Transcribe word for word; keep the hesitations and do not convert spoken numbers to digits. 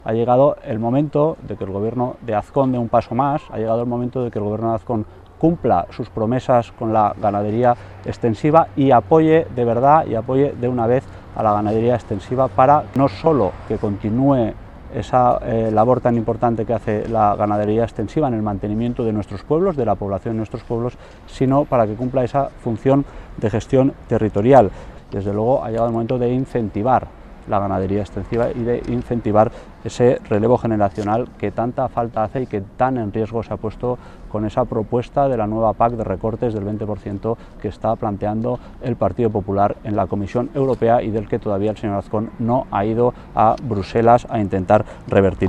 Ha llegado el momento de que el gobierno de Azcón dé un paso más, ha llegado el momento de que el gobierno de Azcón cumpla sus promesas con la ganadería extensiva y apoye de verdad y apoye de una vez a la ganadería extensiva para no solo que continúe esa eh, labor tan importante que hace la ganadería extensiva en el mantenimiento de nuestros pueblos, de la población de nuestros pueblos, sino para que cumpla esa función de gestión territorial. Desde luego ha llegado el momento de incentivar la ganadería extensiva y de incentivar ese relevo generacional que tanta falta hace y que tan en riesgo se ha puesto con esa propuesta de la nueva P A C de recortes del veinte por ciento que está planteando el Partido Popular en la Comisión Europea y del que todavía el señor Azcón no ha ido a Bruselas a intentar revertir.